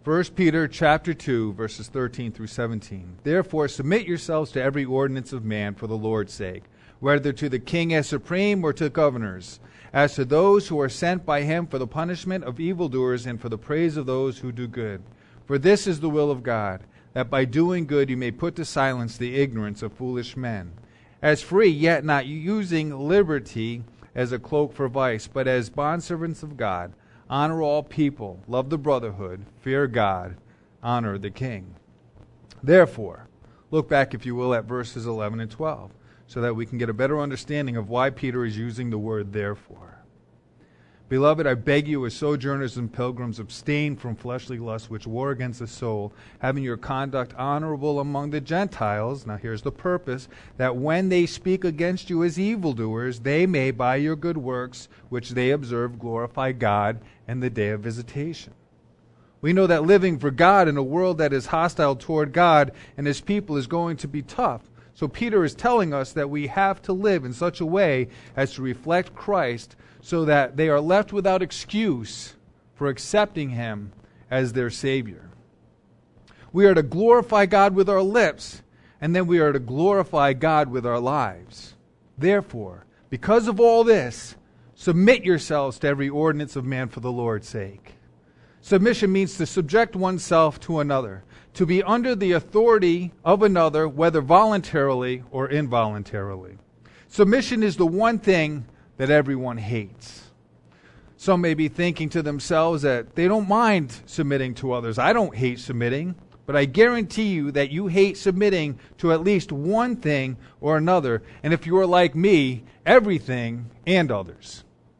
1 Peter chapter 2, verses 13 through 17. Therefore, submit yourselves to every ordinance of man for the Lord's sake, whether to the king as supreme or to governors, as to those who are sent by him for the punishment of evildoers and for the praise of those who do good. For this is the will of God, that by doing good you may put to silence the ignorance of foolish men. As free, yet not using liberty as a cloak for vice, but as bondservants of God. Honor all people, love the brotherhood, fear God, honor the king. Therefore, look back, if you will, at verses 11 and 12, so that we can get a better understanding of why Peter is using the word therefore. Beloved, I beg you, as sojourners and pilgrims, abstain from fleshly lusts which war against the soul, having your conduct honorable among the Gentiles. Now here's the purpose, that when they speak against you as evildoers, they may, by your good works, which they observe, glorify God in the day of visitation. We know that living for God in a world that is hostile toward God and His people is going to be tough. So Peter is telling us that we have to live in such a way as to reflect Christ, so that they are left without excuse for accepting Him as their Savior. We are to glorify God with our lips, and then we are to glorify God with our lives. Therefore, because of all this, submit yourselves to every ordinance of man for the Lord's sake. Submission means to subject oneself to another, to be under the authority of another, whether voluntarily or involuntarily. Submission is the one thing that everyone hates. Some may be thinking to themselves that they don't mind submitting to others. I don't hate submitting, but I guarantee you that you hate submitting to at least one thing or another, and if you are like me, everything and others.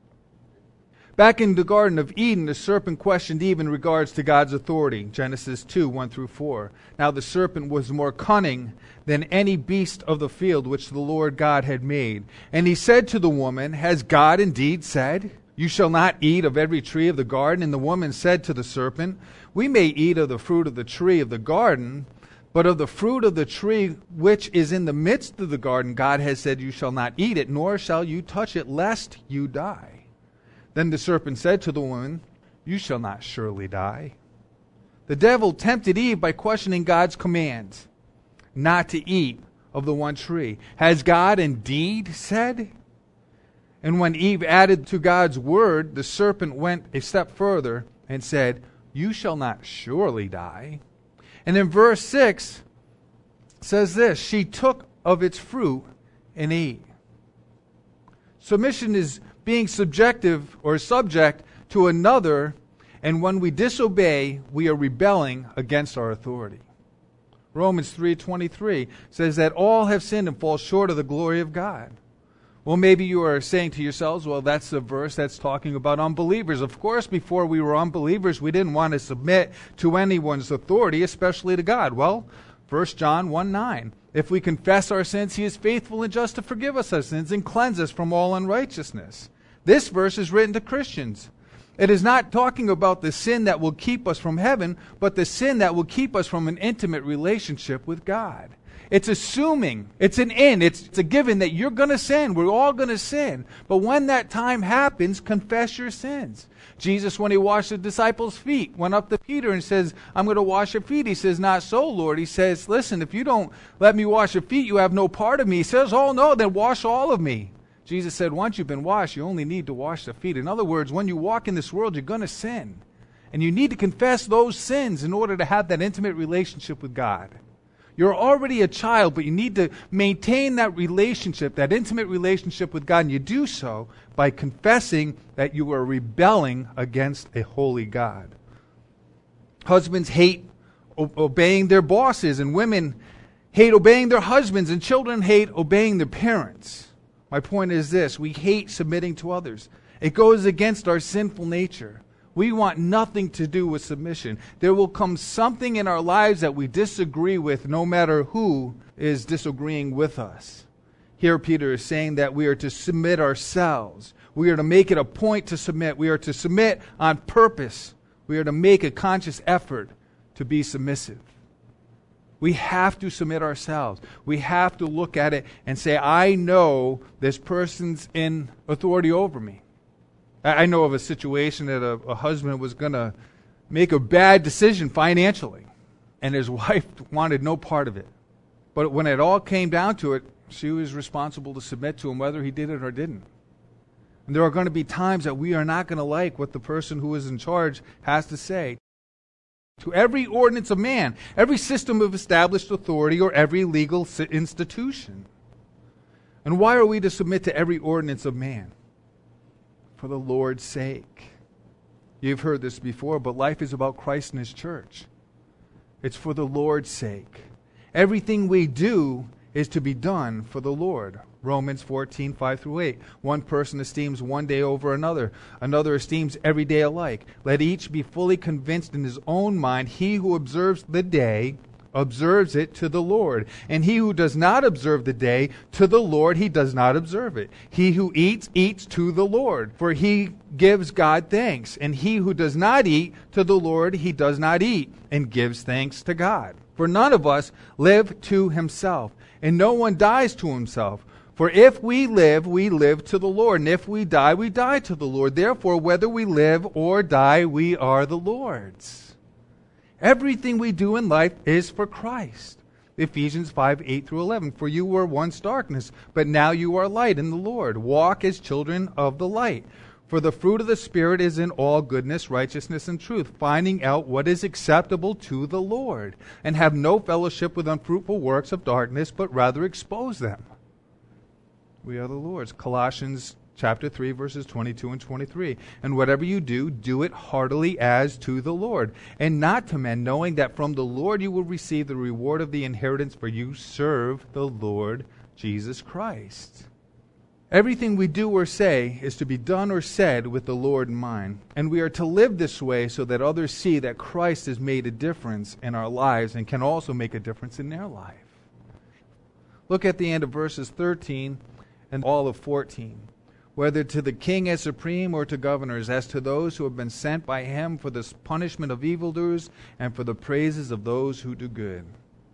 Back in the Garden of Eden, the serpent questioned Eve in regards to God's authority. Genesis 2, 1 through 4. Now the serpent was more cunning than any beast of the field which the Lord God had made. And he said to the woman, Has God indeed said, You shall not eat of every tree of the garden? And the woman said to the serpent, We may eat of the fruit of the tree of the garden, but of the fruit of the tree which is in the midst of the garden, God has said, You shall not eat it, nor shall you touch it, lest you die. Then the serpent said to the woman, You shall not surely die. The devil tempted Eve by questioning God's command not to eat of the one tree. Has God indeed said? And when Eve added to God's word, the serpent went a step further and said, You shall not surely die. And in verse 6 says this, She took of its fruit and ate. Submission is being subjective or subject to another, and when we disobey, we are rebelling against our authority. Romans 3:23 says that all have sinned and fall short of the glory of God. Well, maybe you are saying to yourselves, well, that's a verse that's talking about unbelievers. Of course, before we were unbelievers, we didn't want to submit to anyone's authority, especially to God. Well, 1 John 1:9. If we confess our sins, He is faithful and just to forgive us our sins and cleanse us from all unrighteousness. This verse is written to Christians. It is not talking about the sin that will keep us from heaven, but the sin that will keep us from an intimate relationship with God. It's assuming, it's a given that you're going to sin. We're all going to sin. But when that time happens, confess your sins. Jesus, when He washed the disciples' feet, went up to Peter and says, I'm going to wash your feet. He says, Not so, Lord. He says, Listen, if you don't let me wash your feet, you have no part of me. He says, Oh no, then wash all of me. Jesus said, once you've been washed, you only need to wash the feet. In other words, when you walk in this world, you're going to sin. And you need to confess those sins in order to have that intimate relationship with God. You're already a child, but you need to maintain that relationship, that intimate relationship with God. And you do so by confessing that you are rebelling against a holy God. Husbands hate obeying their bosses, and women hate obeying their husbands, and children hate obeying their parents. My point is this, we hate submitting to others. It goes against our sinful nature. We want nothing to do with submission. There will come something in our lives that we disagree with, no matter who is disagreeing with us. Here Peter is saying that we are to submit ourselves. We are to make it a point to submit. We are to submit on purpose. We are to make a conscious effort to be submissive. We have to submit ourselves. We have to look at it and say, I know this person's in authority over me. I know of a situation that a husband was going to make a bad decision financially, and his wife wanted no part of it. But when it all came down to it, she was responsible to submit to him whether he did it or didn't. And there are going to be times that we are not going to like what the person who is in charge has to say. To every ordinance of man, every system of established authority, or every legal institution. And why are we to submit to every ordinance of man? For the Lord's sake. You've heard this before, but life is about Christ and His church. It's for the Lord's sake. Everything we do is to be done for the Lord. Romans 14, 5-8. One person esteems one day over another. Another esteems every day alike. Let each be fully convinced in his own mind. He who observes the day observes it to the Lord. And he who does not observe the day, to the Lord he does not observe it. He who eats, eats to the Lord, for he gives God thanks. And he who does not eat, to the Lord he does not eat, and gives thanks to God. For none of us live to himself, and no one dies to himself. For if we live to the Lord, and if we die to the Lord. Therefore, whether we live or die, we are the Lord's. Everything we do in life is for Christ. Ephesians 5, 8-11. For you were once darkness, but now you are light in the Lord. Walk as children of the light. For the fruit of the Spirit is in all goodness, righteousness, and truth, finding out what is acceptable to the Lord. And have no fellowship with unfruitful works of darkness, but rather expose them. We are the Lord's. Colossians chapter 3, verses 22 and 23. And whatever you do, do it heartily as to the Lord, and not to men, knowing that from the Lord you will receive the reward of the inheritance, for you serve the Lord Jesus Christ. Everything we do or say is to be done or said with the Lord in mind. And we are to live this way so that others see that Christ has made a difference in our lives and can also make a difference in their life. Look at the end of verses 13 and all of 14. Whether to the king as supreme or to governors, as to those who have been sent by him for the punishment of evildoers and for the praises of those who do good.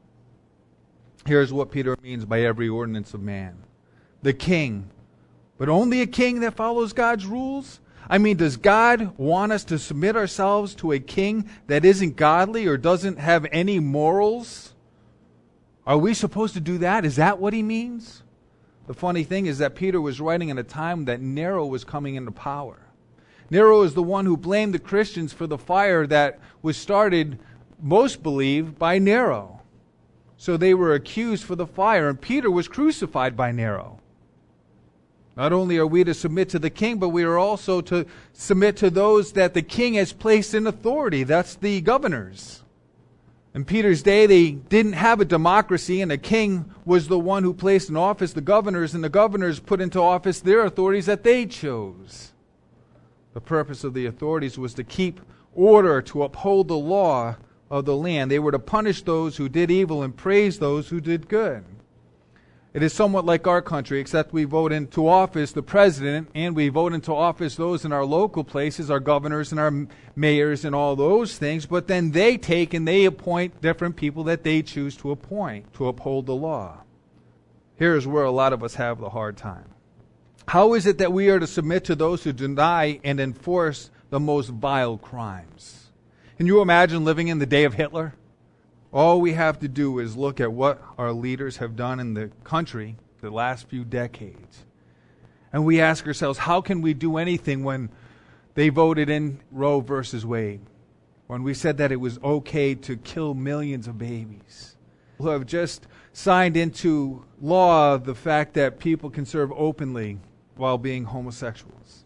Here's what Peter means by every ordinance of man. The king, but only a king that follows God's rules? I mean, does God want us to submit ourselves to a king that isn't godly or doesn't have any morals? Are we supposed to do that? Is that what he means? The funny thing is that Peter was writing in a time that Nero was coming into power. Nero is the one who blamed the Christians for the fire that was started, most believe, by Nero. So they were accused for the fire, and Peter was crucified by Nero. Not only are we to submit to the king, but we are also to submit to those that the king has placed in authority. That's the governors. In Peter's day, they didn't have a democracy, and a king was the one who placed in office the governors, and the governors put into office their authorities that they chose. The purpose of the authorities was to keep order, to uphold the law of the land. They were to punish those who did evil and praise those who did good. It is somewhat like our country, except we vote into office the president, and we vote into office those in our local places, our governors and our mayors and all those things, but then they take and they appoint different people that they choose to appoint to uphold the law. Here's where a lot of us have the hard time. How is it that we are to submit to those who deny and enforce the most vile crimes? Can you imagine living in the day of Hitler? All we have to do is look at what our leaders have done in the country the last few decades. And we ask ourselves, how can we do anything when they voted in Roe versus Wade? When we said that it was okay to kill millions of babies? Who have just signed into law the fact that people can serve openly while being homosexuals.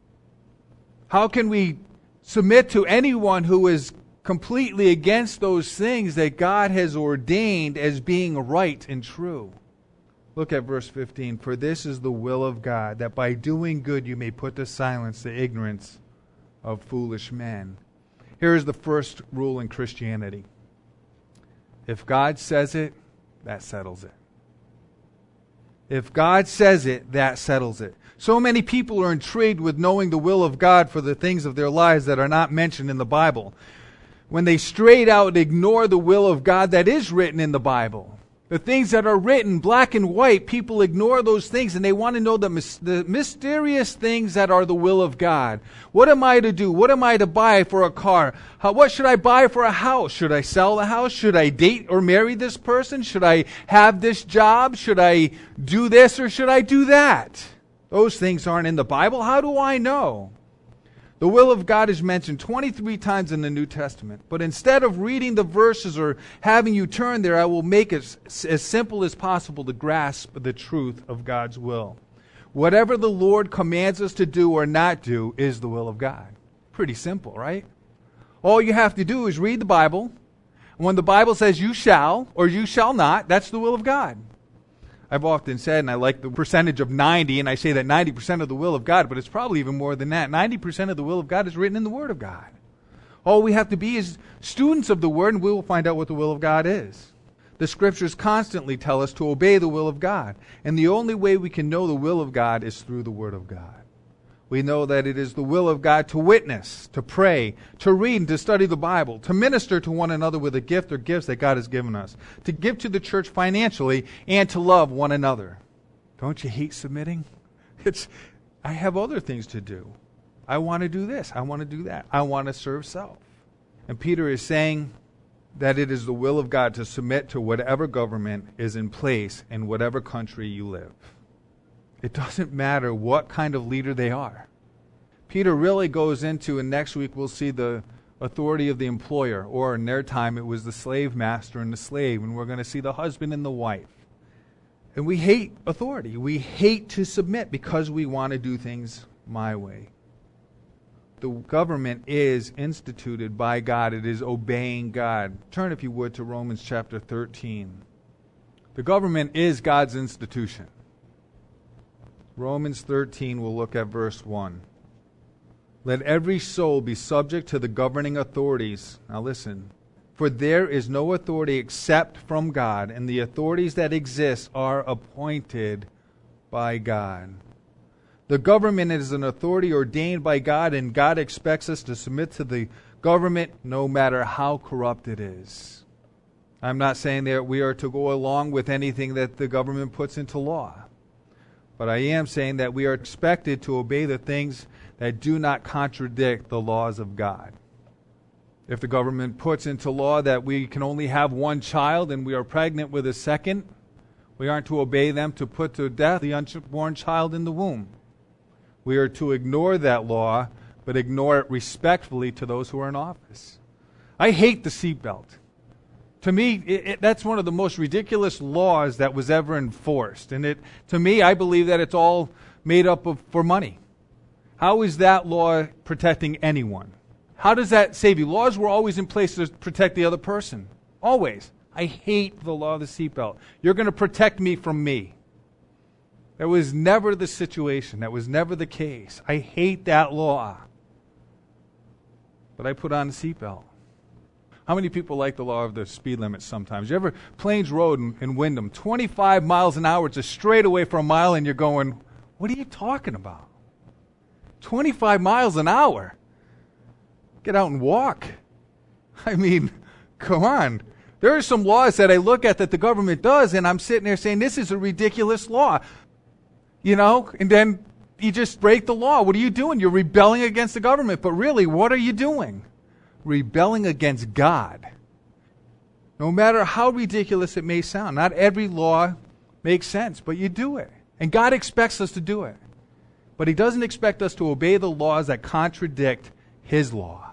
How can we submit to anyone who is completely against those things that God has ordained as being right and true? Look at verse 15. For this is the will of God, that by doing good you may put to silence the ignorance of foolish men. Here is the first rule in Christianity. If God says it, that settles it. If God says it, that settles it. So many people are intrigued with knowing the will of God for the things of their lives that are not mentioned in the Bible, when they straight out ignore the will of God that is written in the Bible. The things that are written black and white, people ignore those things and they want to know the mysterious things that are the will of God. What am I to do? What am I to buy for a car? What should I buy for a house? Should I sell the house? Should I date or marry this person? Should I have this job? Should I do this or should I do that? Those things aren't in the Bible. How do I know? The will of God is mentioned 23 times in the New Testament. But instead of reading the verses or having you turn there, I will make it as simple as possible to grasp the truth of God's will. Whatever the Lord commands us to do or not do is the will of God. Pretty simple, right? All you have to do is read the Bible. When the Bible says you shall or you shall not, that's the will of God. I've often said, and I like the percentage of 90, and I say that 90% of the will of God, but it's probably even more than that. 90% of the will of God is written in the Word of God. All we have to be is students of the Word, and we will find out what the will of God is. The Scriptures constantly tell us to obey the will of God, and the only way we can know the will of God is through the Word of God. We know that it is the will of God to witness, to pray, to read and to study the Bible, to minister to one another with a gift or gifts that God has given us, to give to the church financially, and to love one another. Don't you hate submitting? I have other things to do. I want to do this. I want to do that. I want to serve self. And Peter is saying that it is the will of God to submit to whatever government is in place in whatever country you live. It doesn't matter what kind of leader they are. Peter really goes into, and next week we'll see the authority of the employer, or in their time it was the slave master and the slave, and we're going to see the husband and the wife. And we hate authority. We hate to submit because we want to do things my way. The government is instituted by God. It is obeying God. Turn, if you would, to Romans chapter 13. The government is God's institution. Romans 13, we'll look at verse 1. Let every soul be subject to the governing authorities. Now listen. For there is no authority except from God, and the authorities that exist are appointed by God. The government is an authority ordained by God, and God expects us to submit to the government no matter how corrupt it is. I'm not saying that we are to go along with anything that the government puts into law. But I am saying that we are expected to obey the things that do not contradict the laws of God. If the government puts into law that we can only have one child and we are pregnant with a second, we aren't to obey them to put to death the unborn child in the womb. We are to ignore that law, but ignore it respectfully to those who are in office. I hate the seatbelt. To me, that's one of the most ridiculous laws that was ever enforced. And to me, I believe that it's all made up for money. How is that law protecting anyone? How does that save you? Laws were always in place to protect the other person. Always. I hate the law of the seatbelt. You're going to protect me from me. That was never the situation. That was never the case. I hate that law. But I put on a seatbelt. How many people like the law of the speed limit sometimes? You ever, Plains Road in Windham, 25 miles an hour, it's a straightaway for a mile, and you're going, what are you talking about? 25 miles an hour? Get out and walk. I mean, come on. There are some laws that I look at that the government does, and I'm sitting there saying, this is a ridiculous law. You know, and then you just break the law. What are you doing? You're rebelling against the government. But really, what are you doing? Rebelling against God. No matter how ridiculous it may sound, not every law makes sense, but you do it. And God expects us to do it. But He doesn't expect us to obey the laws that contradict His law.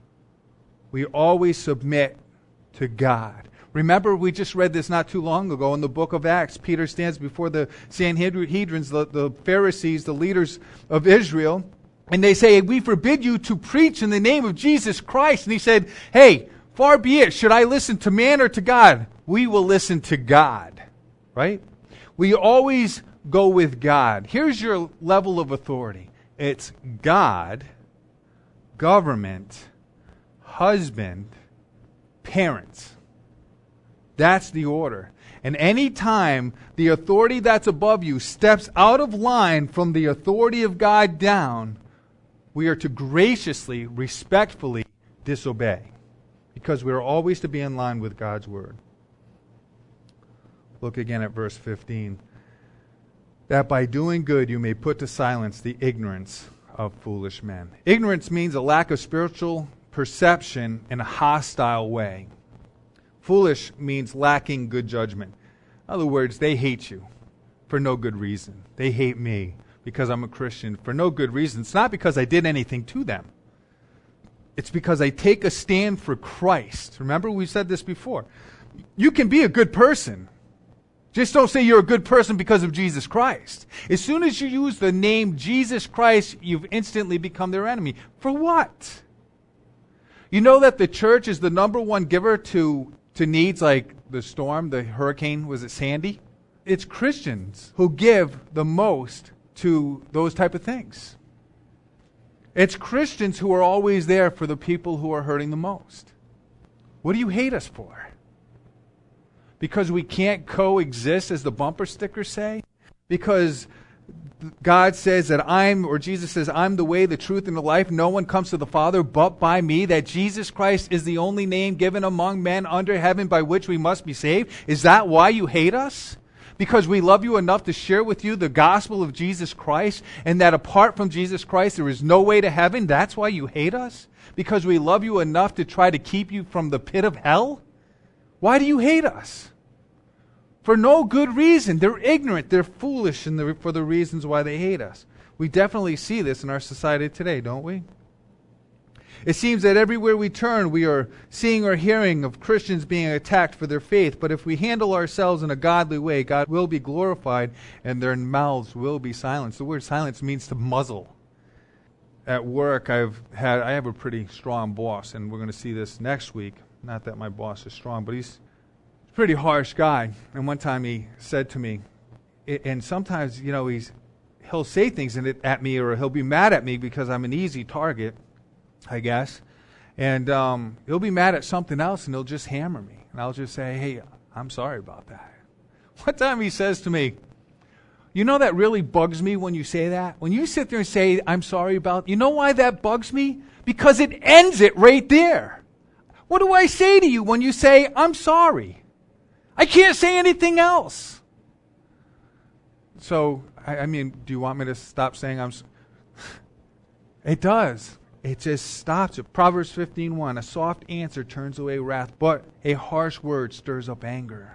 We always submit to God. Remember, we just read this not too long ago in the book of Acts. Peter stands before the Sanhedrin, the Pharisees, the leaders of Israel, and they say, we forbid you to preach in the name of Jesus Christ. And he said, hey, far be it. Should I listen to man or to God? We will listen to God. Right? We always go with God. Here's your level of authority. It's God, government, husband, parents. That's the order. And any time the authority that's above you steps out of line from the authority of God down, we are to graciously, respectfully disobey, because we are always to be in line with God's word. Look again at verse 15. That by doing good you may put to silence the ignorance of foolish men. Ignorance means a lack of spiritual perception in a hostile way. Foolish means lacking good judgment. In other words, they hate you for no good reason. They hate me because I'm a Christian for no good reason. It's not because I did anything to them. It's because I take a stand for Christ. Remember, we said this before. You can be a good person. Just don't say you're a good person because of Jesus Christ. As soon as you use the name Jesus Christ, you've instantly become their enemy. For what? You know that the church is the number one giver to needs like the storm, the hurricane, was it Sandy? It's Christians who give the most to those type of things. It's Christians who are always there for the people who are hurting the most. What do you hate us for? Because we can't coexist, as the bumper stickers say? Because God says that Jesus says, I'm the way, the truth, and the life. No one comes to the Father but by me. That Jesus Christ is the only name given among men under heaven by which we must be saved. Is that why you hate us? Because we love you enough to share with you the gospel of Jesus Christ, and that apart from Jesus Christ there is no way to heaven? That's why you hate us? Because we love you enough to try to keep you from the pit of hell? Why do you hate us? For no good reason. They're ignorant. They're foolish for the reasons why they hate us. We definitely see this in our society today, don't we? It seems that everywhere we turn, we are seeing or hearing of Christians being attacked for their faith. But if we handle ourselves in a godly way, God will be glorified and their mouths will be silenced. The word silence means to muzzle. At work, I have a pretty strong boss, and we're going to see this next week. Not that my boss is strong, but he's a pretty harsh guy. And one time he said to me, and sometimes, he'll say things at me, or he'll be mad at me because I'm an easy target, I guess. And he'll be mad at something else, and he'll just hammer me. And I'll just say, hey, I'm sorry about that. One time he says to me, you know that really bugs me when you say that? When you sit there and say, I'm sorry about, you know why that bugs me? Because it ends it right there. What do I say to you when you say, I'm sorry? I can't say anything else. So, do you want me to stop saying It does. It just stops it. Proverbs 15:1, a soft answer turns away wrath, but a harsh word stirs up anger.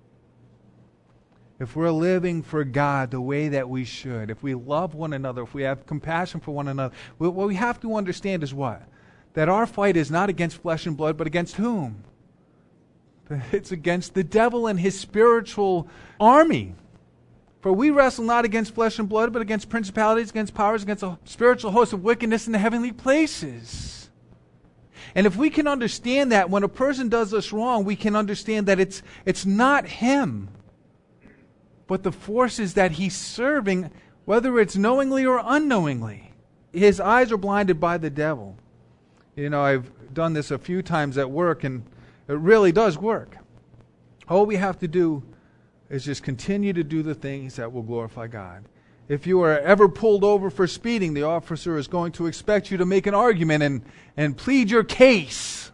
If we're living for God the way that we should, if we love one another, if we have compassion for one another, what we have to understand is what? That our fight is not against flesh and blood, but against whom? It's against the devil and his spiritual army. For we wrestle not against flesh and blood, but against principalities, against powers, against a spiritual host of wickedness in the heavenly places. And if we can understand that, when a person does us wrong, we can understand that it's not him, but the forces that he's serving, whether it's knowingly or unknowingly. His eyes are blinded by the devil. I've done this a few times at work, and it really does work. All we have to do is just continue to do the things that will glorify God. If you are ever pulled over for speeding, the officer is going to expect you to make an argument and plead your case.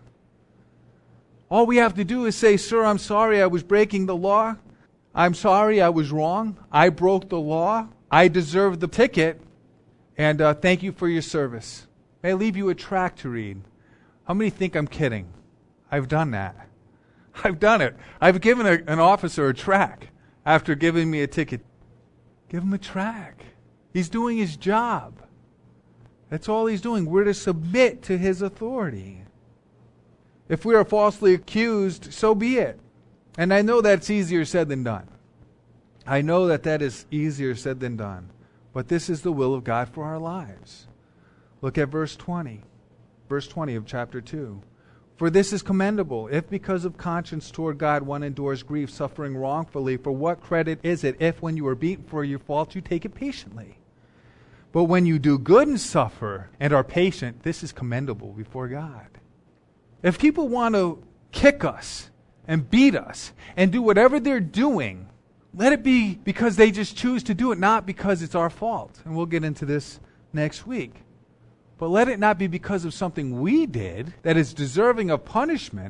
All we have to do is say, sir, I'm sorry I was breaking the law. I'm sorry I was wrong. I broke the law. I deserve the ticket. And thank you for your service. May I leave you a tract to read? How many think I'm kidding? I've done that. I've done it. I've given an officer a tract after giving me a ticket. Give him a tract. He's doing his job. That's all he's doing. We're to submit to his authority. If we are falsely accused, so be it. And I know that's easier said than done. I know that is easier said than done. But this is the will of God for our lives. Look at verse 20. Verse 20 of chapter 2. For this is commendable, if because of conscience toward God one endures grief, suffering wrongfully. For what credit is it if when you are beaten for your faults you take it patiently? But when you do good and suffer and are patient, this is commendable before God. If people want to kick us and beat us and do whatever they're doing, let it be because they just choose to do it, not because it's our fault. And we'll get into this next week. But let it not be because of something we did that is deserving of punishment,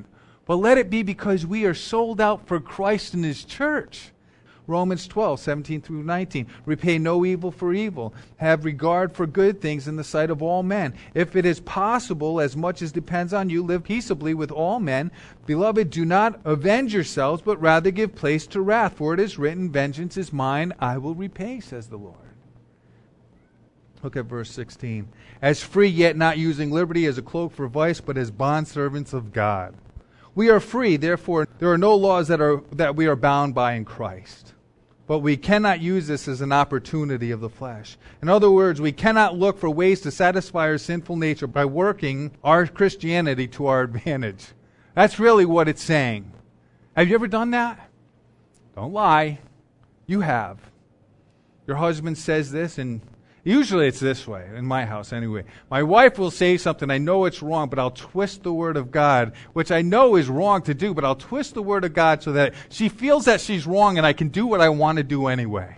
but let it be because we are sold out for Christ and His church. Romans 12, 17 through 19. Repay no evil for evil. Have regard for good things in the sight of all men. If it is possible, as much as depends on you, live peaceably with all men. Beloved, do not avenge yourselves, but rather give place to wrath. For it is written, vengeance is mine, I will repay, says the Lord. Look at verse 16. As free, yet not using liberty as a cloak for vice, but as bondservants of God. We are free, therefore there are no laws that we are bound by in Christ. But we cannot use this as an opportunity of the flesh. In other words, we cannot look for ways to satisfy our sinful nature by working our Christianity to our advantage. That's really what it's saying. Have you ever done that? Don't lie. You have. Your husband says this, and usually it's this way, in my house anyway. My wife will say something, I know it's wrong, but I'll twist the Word of God, which I know is wrong to do, but I'll twist the Word of God so that she feels that she's wrong and I can do what I want to do anyway.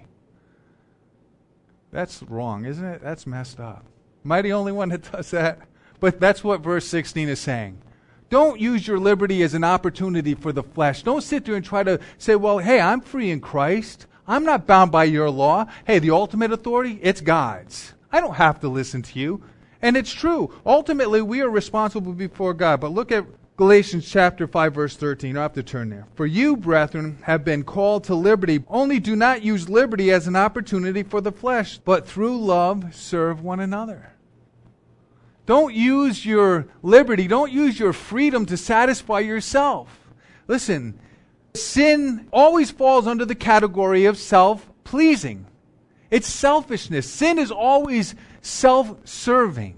That's wrong, isn't it? That's messed up. Am I the only one that does that? But that's what verse 16 is saying. Don't use your liberty as an opportunity for the flesh. Don't sit there and try to say, well, hey, I'm free in Christ. I'm not bound by your law. Hey, the ultimate authority, it's God's. I don't have to listen to you. And it's true. Ultimately, we are responsible before God. But look at Galatians chapter 5, verse 13. You don't have to turn there. For you, brethren, have been called to liberty. Only do not use liberty as an opportunity for the flesh, but through love serve one another. Don't use your liberty, don't use your freedom to satisfy yourself. Listen, sin always falls under the category of self-pleasing. It's selfishness. Sin is always self-serving,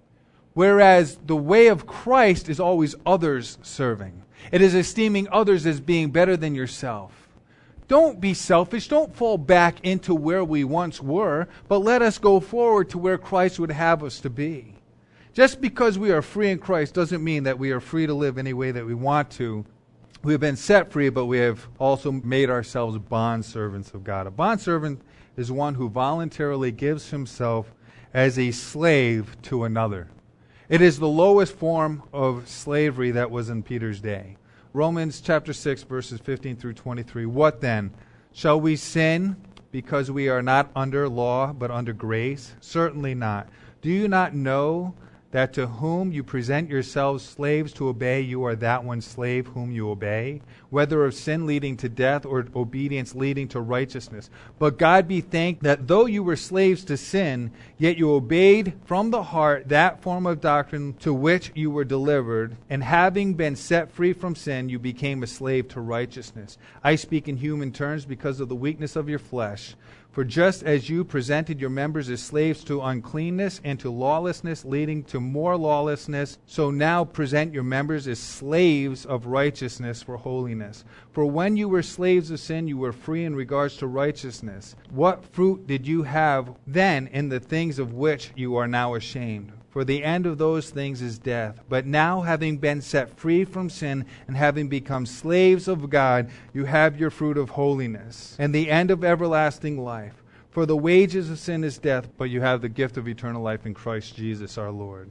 whereas the way of Christ is always others-serving. It is esteeming others as being better than yourself. Don't be selfish. Don't fall back into where we once were, but let us go forward to where Christ would have us to be. Just because we are free in Christ doesn't mean that we are free to live any way that we want to. We have been set free, but we have also made ourselves bondservants of God. A bondservant is one who voluntarily gives himself as a slave to another. It is the lowest form of slavery that was in Peter's day. Romans chapter 6, verses 15 through 23. What then? Shall we sin because we are not under law, but under grace? Certainly not. Do you not know that to whom you present yourselves slaves to obey, you are that one slave whom you obey, whether of sin leading to death or obedience leading to righteousness? But God be thanked that though you were slaves to sin, yet you obeyed from the heart that form of doctrine to which you were delivered, and having been set free from sin, you became a slave to righteousness. I speak in human terms because of the weakness of your flesh. For just as you presented your members as slaves to uncleanness and to lawlessness, leading to more lawlessness, so now present your members as slaves of righteousness for holiness. For when you were slaves of sin, you were free in regards to righteousness. What fruit did you have then in the things of which you are now ashamed? For the end of those things is death. But now, having been set free from sin and having become slaves of God, you have your fruit of holiness and the end of everlasting life. For the wages of sin is death, but you have the gift of eternal life in Christ Jesus our Lord.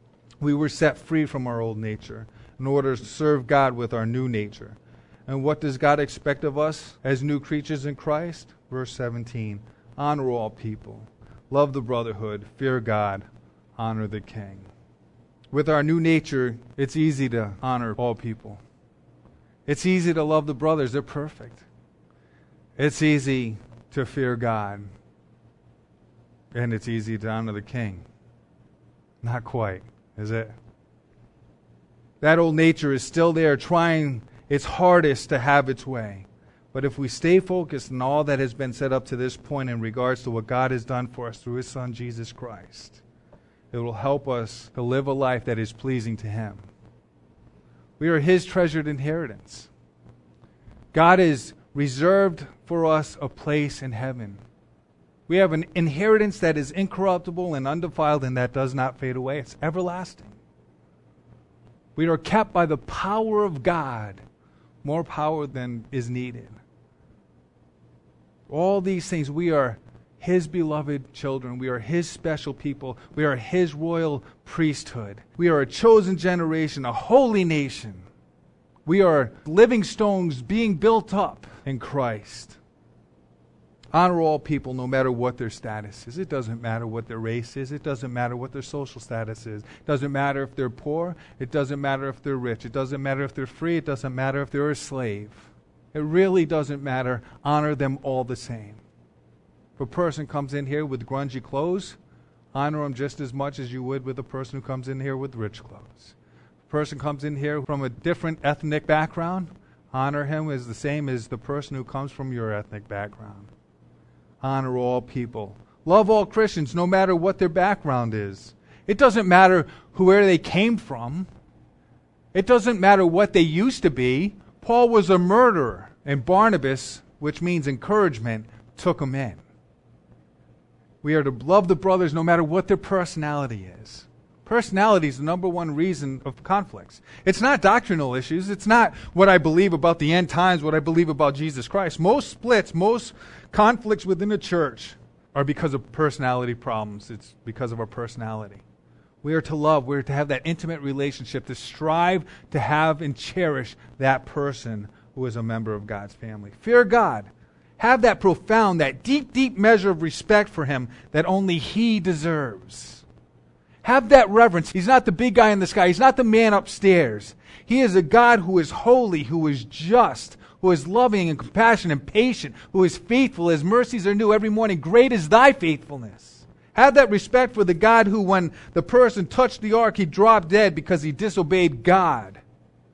We were set free from our old nature in order to serve God with our new nature. And what does God expect of us as new creatures in Christ? Verse 17, honor all people, love the brotherhood, fear God, honor the King. With our new nature, it's easy to honor all people. It's easy to love the brothers. They're perfect. It's easy to fear God. And it's easy to honor the King. Not quite, is it? That old nature is still there, trying its hardest to have its way. But if we stay focused on all that has been set up to this point in regards to what God has done for us through His Son, Jesus Christ, it will help us to live a life that is pleasing to Him. We are His treasured inheritance. God has reserved for us a place in heaven. We have an inheritance that is incorruptible and undefiled and that does not fade away. It's everlasting. We are kept by the power of God, more power than is needed. All these things, we are His beloved children. We are His special people. We are His royal priesthood. We are a chosen generation, a holy nation. We are living stones being built up in Christ. Honor all people no matter what their status is. It doesn't matter what their race is. It doesn't matter what their social status is. It doesn't matter if they're poor. It doesn't matter if they're rich. It doesn't matter if they're free. It doesn't matter if they're a slave. It really doesn't matter. Honor them all the same. If a person comes in here with grungy clothes, honor them just as much as you would with a person who comes in here with rich clothes. If a person comes in here from a different ethnic background, honor him as the same as the person who comes from your ethnic background. Honor all people. Love all Christians no matter what their background is. It doesn't matter where they came from. It doesn't matter what they used to be. Paul was a murderer, and Barnabas, which means encouragement, took him in. We are to love the brothers no matter what their personality is. Personality is the number one reason of conflicts. It's not doctrinal issues. It's not what I believe about the end times, what I believe about Jesus Christ. Most splits, most conflicts within the church are because of personality problems. It's because of our personality. We are to love. We are to have that intimate relationship, to strive to have and cherish that person who is a member of God's family. Fear God. Have that profound, that deep, deep measure of respect for Him that only He deserves. Have that reverence. He's not the big guy in the sky. He's not the man upstairs. He is a God who is holy, who is just, who is loving and compassionate and patient, who is faithful. His mercies are new every morning. Great is thy faithfulness. Have that respect for the God who, when the person touched the ark, he dropped dead because he disobeyed God.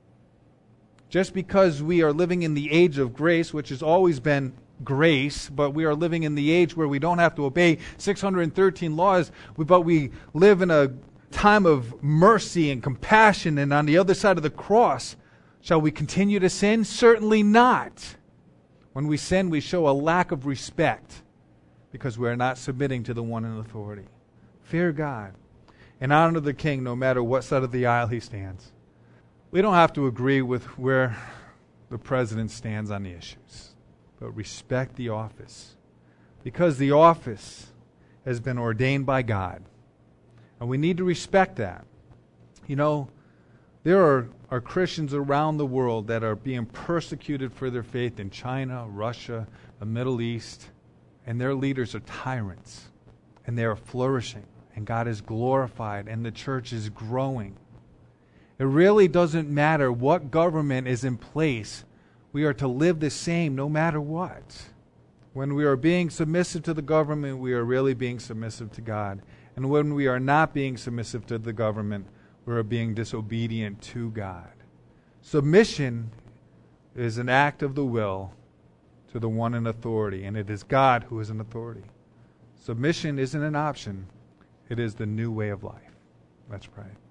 Just because we are living in the age of grace, which has always been grace, but we are living in the age where we don't have to obey 613 laws, but we live in a time of mercy and compassion, and on the other side of the cross, shall we continue to sin? Certainly not. When we sin, we show a lack of respect because we are not submitting to the one in authority. Fear God and honor the king no matter what side of the aisle he stands. We don't have to agree with where the president stands on the issues, but respect the office, because the office has been ordained by God, and we need to respect that. You know, there are Christians around the world that are being persecuted for their faith in China, Russia, the Middle East, and their leaders are tyrants, and they are flourishing, and God is glorified, and the church is growing. It really doesn't matter what government is in place. We are to live the same no matter what. When we are being submissive to the government, we are really being submissive to God. And when we are not being submissive to the government, we are being disobedient to God. Submission is an act of the will to the one in authority, and it is God who is in authority. Submission isn't an option. It is the new way of life. Let's pray.